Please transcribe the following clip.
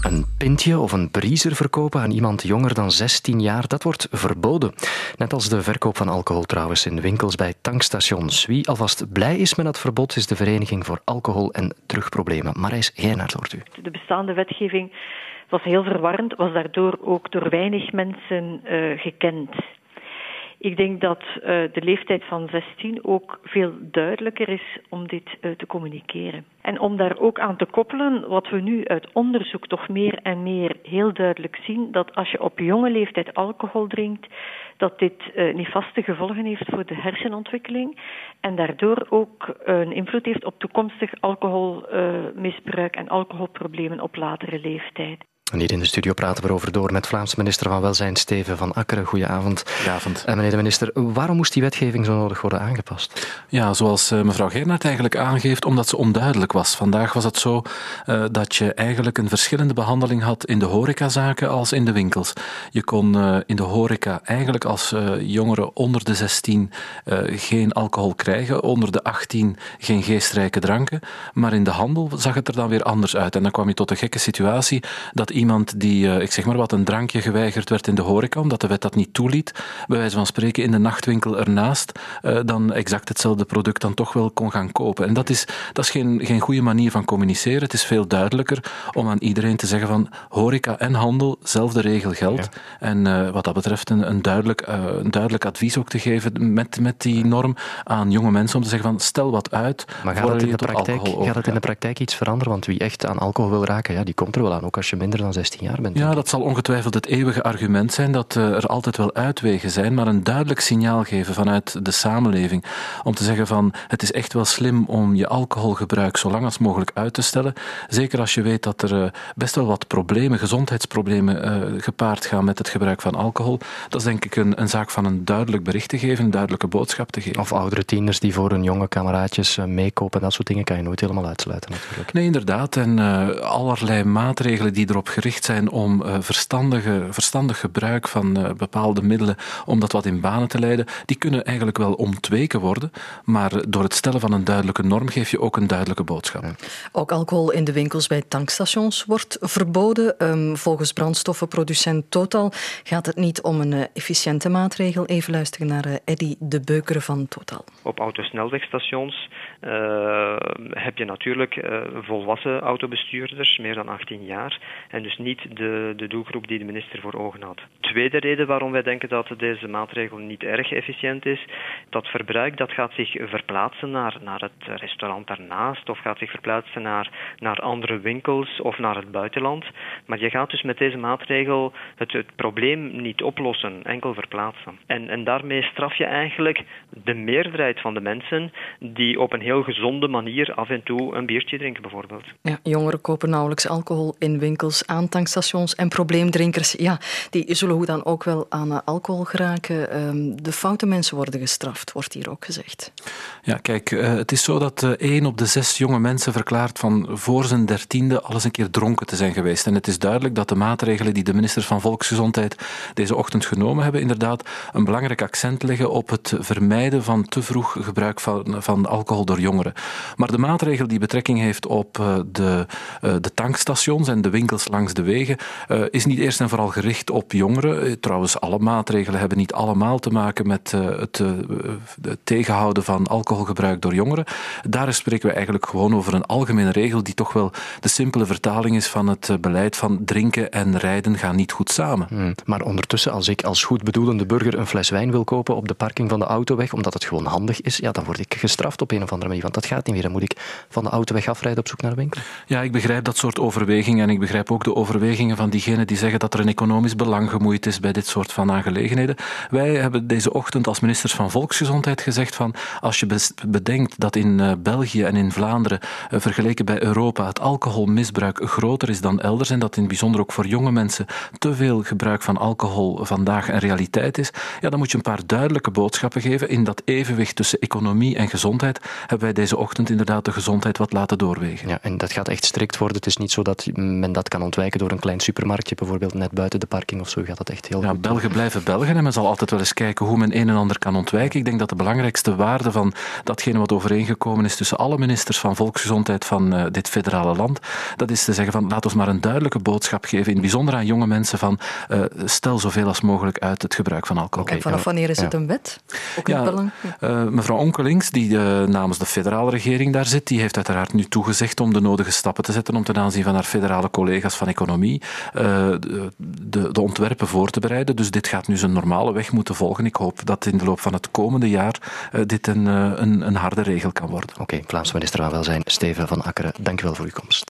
Een pintje of een briezer verkopen aan iemand jonger dan 16 jaar, dat wordt verboden. Net als de verkoop van alcohol trouwens in winkels bij tankstations. Wie alvast blij is met het verbod is de Vereniging voor Alcohol- en Drugproblemen. Marijs Geinaert hoort u. De bestaande wetgeving was heel verwarrend, was daardoor ook door weinig mensen gekend. Ik denk dat de leeftijd van 16 ook veel duidelijker is om dit te communiceren. En om daar ook aan te koppelen, wat we nu uit onderzoek toch meer en meer heel duidelijk zien, dat als je op jonge leeftijd alcohol drinkt, dat dit nefaste gevolgen heeft voor de hersenontwikkeling en daardoor ook een invloed heeft op toekomstig alcoholmisbruik en alcoholproblemen op latere leeftijd. En hier in de studio praten we erover door met Vlaams minister van Welzijn Steven van Akkeren. Goedenavond. Goedenavond. En meneer de minister, waarom moest die wetgeving zo nodig worden aangepast? Ja, zoals mevrouw Geinaert eigenlijk aangeeft, omdat ze onduidelijk was. Vandaag was het zo dat je eigenlijk een verschillende behandeling had in de horecazaken als in de winkels. Je kon in de horeca eigenlijk als jongeren onder de 16 geen alcohol krijgen, onder de 18 geen geestrijke dranken, maar in de handel zag het er dan weer anders uit. En dan kwam je tot een gekke situatie dat iemand die, ik zeg maar wat, een drankje geweigerd werd in de horeca, omdat de wet dat niet toeliet, bij wijze van spreken in de nachtwinkel ernaast, dan exact hetzelfde product dan toch wel kon gaan kopen. En dat is geen goede manier van communiceren. Het is veel duidelijker om aan iedereen te zeggen van horeca en handel, zelfde regel geldt. Ja. En wat dat betreft een duidelijk advies ook te geven met die norm aan jonge mensen om te zeggen van stel wat uit. Maar gaat het in de praktijk iets veranderen? Want wie echt aan alcohol wil raken, ja, die komt er wel aan, ook als je minder dan 16 jaar bent. Ja, dat zal ongetwijfeld het eeuwige argument zijn dat er altijd wel uitwegen zijn, maar een duidelijk signaal geven vanuit de samenleving om te zeggen van het is echt wel slim om je alcoholgebruik zo lang als mogelijk uit te stellen. Zeker als je weet dat er best wel wat problemen, gezondheidsproblemen gepaard gaan met het gebruik van alcohol. Dat is denk ik een zaak van een duidelijk bericht te geven, een duidelijke boodschap te geven. Of oudere tieners die voor hun jonge kameraadjes meekopen, dat soort dingen kan je nooit helemaal uitsluiten natuurlijk. Nee, inderdaad. En allerlei maatregelen die erop gericht zijn om verstandig gebruik van bepaalde middelen, om dat wat in banen te leiden, die kunnen eigenlijk wel ontweken worden, maar door het stellen van een duidelijke norm geef je ook een duidelijke boodschap. Ja. Ook alcohol in de winkels bij tankstations wordt verboden. Volgens brandstoffenproducent Total gaat het niet om een efficiënte maatregel. Even luisteren naar Eddy de Beukeren van Total. Op autosnelwegstations heb je natuurlijk volwassen autobestuurders, meer dan 18 jaar, en dus niet de doelgroep die de minister voor ogen had. Tweede reden waarom wij denken dat deze maatregel niet erg efficiënt is, dat verbruik dat gaat zich verplaatsen naar het restaurant daarnaast, of gaat zich verplaatsen naar andere winkels of naar het buitenland. Maar je gaat dus met deze maatregel het probleem niet oplossen, enkel verplaatsen. En daarmee straf je eigenlijk de meerderheid van de mensen die op een heel gezonde manier af en toe een biertje drinken bijvoorbeeld. Ja, jongeren kopen nauwelijks alcohol in winkels, aan tankstations en probleemdrinkers, ja, die zullen hoe dan ook wel aan alcohol geraken. De foute mensen worden gestraft, wordt hier ook gezegd. Ja, kijk, het is zo dat 1 op de 6 jonge mensen verklaart van voor zijn 13e al eens een keer dronken te zijn geweest. En het is duidelijk dat de maatregelen die de minister van Volksgezondheid deze ochtend genomen hebben, inderdaad een belangrijk accent leggen op het vermijden van te vroeg gebruik van alcohol door jongeren. Maar de maatregel die betrekking heeft op de tankstations en de winkels langs de wegen is niet eerst en vooral gericht op jongeren. Trouwens, alle maatregelen hebben niet allemaal te maken met het tegenhouden van alcoholgebruik door jongeren. Daar spreken we eigenlijk gewoon over een algemene regel die toch wel de simpele vertaling is van het beleid van drinken en rijden gaan niet goed samen. Maar ondertussen, als ik als goedbedoelende burger een fles wijn wil kopen op de parking van de autoweg, omdat het gewoon handig is, ja, dan word ik gestraft op een of andere manier, want dat gaat niet meer. Dan moet ik van de autoweg afrijden op zoek naar een winkel. Ja, ik begrijp dat soort overwegingen en ik begrijp ook de overwegingen van diegenen die zeggen dat er een economisch belang gemoeid is bij dit soort van aangelegenheden. Wij hebben deze ochtend als ministers van Volksgezondheid gezegd van als je bedenkt dat in België en in Vlaanderen vergeleken bij Europa het alcoholmisbruik groter is dan elders en dat in het bijzonder ook voor jonge mensen te veel gebruik van alcohol vandaag een realiteit is, ja, dan moet je een paar duidelijke boodschappen geven. In dat evenwicht tussen economie en gezondheid hebben wij deze ochtend inderdaad de gezondheid wat laten doorwegen. Ja, en dat gaat echt strikt worden. Het is niet zo dat men dat kan ontwijken door een klein supermarktje, bijvoorbeeld net buiten de parking of zo. Gaat dat echt heel goed. Belgen blijven Belgen en men zal altijd wel eens kijken hoe men een en ander kan ontwijken. Ik denk dat de belangrijkste waarde van datgene wat overeengekomen is tussen alle ministers van Volksgezondheid van dit federale land, dat is te zeggen van laat ons maar een duidelijke duidelijke boodschap geven, in het bijzonder aan jonge mensen, van stel zoveel als mogelijk uit het gebruik van alcohol. En vanaf wanneer is het een wet? Ook in het belang? Mevrouw Onkelings, die namens de federale regering daar zit, die heeft uiteraard nu toegezegd om de nodige stappen te zetten om ten aanzien van haar federale collega's van economie de ontwerpen voor te bereiden. Dus dit gaat nu zijn normale weg moeten volgen. Ik hoop dat in de loop van het komende jaar dit een harde regel kan worden. Oké, Vlaamse minister van Welzijn Steven van Akkeren, dank u wel voor uw komst.